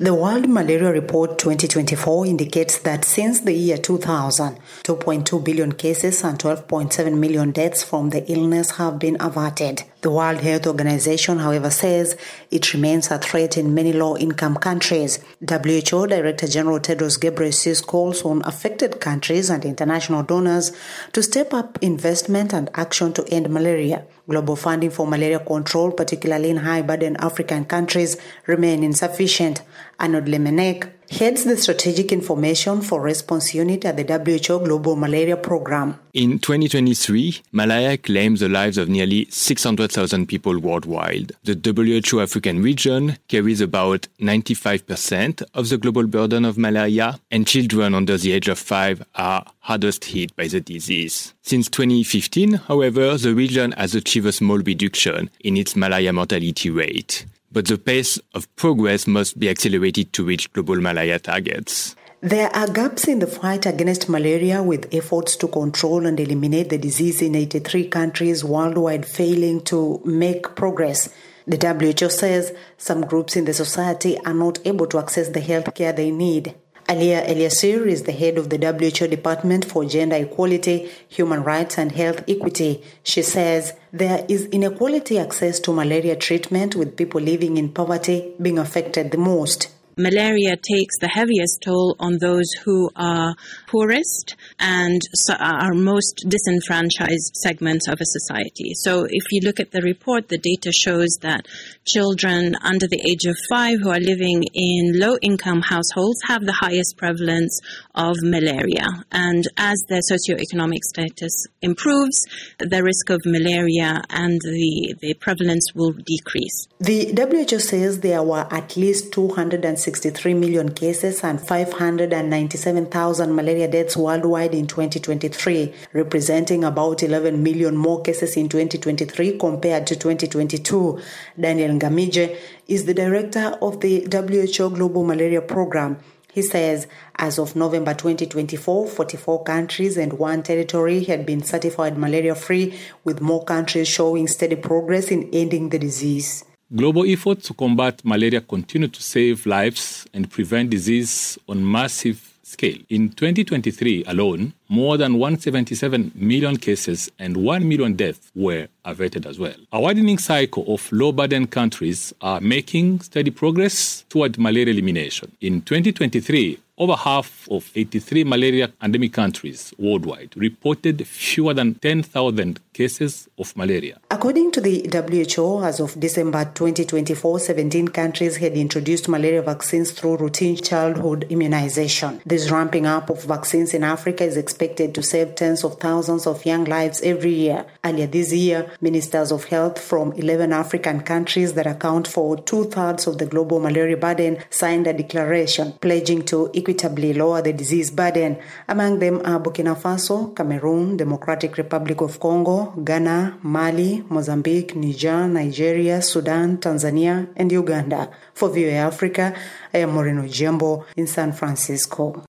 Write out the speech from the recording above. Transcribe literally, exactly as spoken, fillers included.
The World Malaria Report twenty twenty-four indicates that since the year two thousand, two point two billion cases and twelve point seven million deaths from the illness have been averted. The World Health Organization, however, says it remains a threat in many low-income countries. W H O Director General Tedros Ghebreyesus calls on affected countries and international donors to step up investment and action to end malaria. Global funding for malaria control, particularly in high-burden African countries, remain insufficient. Arnold Lemenek heads the Strategic Information for Response Unit at the W H O Global Malaria Program. In twenty twenty-three, malaria claimed the lives of nearly six hundred thousand people worldwide. The W H O African region carries about ninety-five percent of the global burden of malaria, and children under the age of five are hardest hit by the disease. Since twenty fifteen, however, the region has achieved a small reduction in its malaria mortality rate. But the pace of progress must be accelerated to reach global malaria targets. There are gaps in the fight against malaria, with efforts to control and eliminate the disease in eighty-three countries worldwide failing to make progress. The W H O says some groups in the society are not able to access the health care they need. Alia Eliasir is the head of the W H O Department for Gender Equality, Human Rights and Health Equity. She says there is inequality access to malaria treatment, with people living in poverty being affected the most. Malaria takes the heaviest toll on those who are poorest and are most disenfranchised segments of a society. So if you look at the report, the data shows that children under the age of five who are living in low-income households have the highest prevalence of malaria. And as their socioeconomic status improves, the risk of malaria and the, the prevalence will decrease. The W H O says there were at least two hundred sixty-three million cases and five hundred ninety-seven thousand malaria deaths worldwide in twenty twenty-three, representing about eleven million more cases in twenty twenty-three compared to twenty twenty-two. Daniel Ngamije is the director of the W H O Global Malaria Program. He says as of November twenty twenty-four, forty-four countries and one territory had been certified malaria-free, with more countries showing steady progress in ending the disease. Global efforts to combat malaria continue to save lives and prevent disease on massive scale. In twenty twenty-three alone, more than one hundred seventy-seven million cases and one million deaths were averted as well. A widening cycle of low-burden countries are making steady progress toward malaria elimination. In twenty twenty-three, over half of eighty-three malaria endemic countries worldwide reported fewer than ten thousand cases of malaria. According to the W H O, as of December twenty twenty-four, seventeen countries had introduced malaria vaccines through routine childhood immunization. This ramping up of vaccines in Africa is expected to save tens of thousands of young lives every year. Earlier this year, ministers of health from eleven African countries that account for two-thirds of the global malaria burden signed a declaration pledging to equitably lower the disease burden. Among them are Burkina Faso, Cameroon, Democratic Republic of Congo, Ghana, Mali, Mozambique, Niger, Nigeria, Sudan, Tanzania, and Uganda. For V O A Africa, I am Moreno Jembo in San Francisco.